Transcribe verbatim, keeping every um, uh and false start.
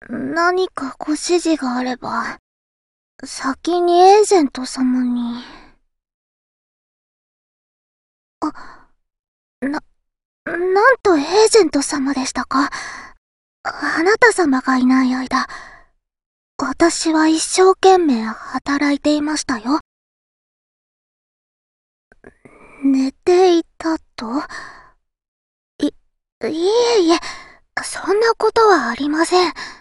何かご指示があれば、先にエージェント様に。あ、な、なんとエージェント様でしたか。あなた様がいない間、私は一生懸命働いていましたよ。寝ていたと？い、いえいえ、そんなことはありません。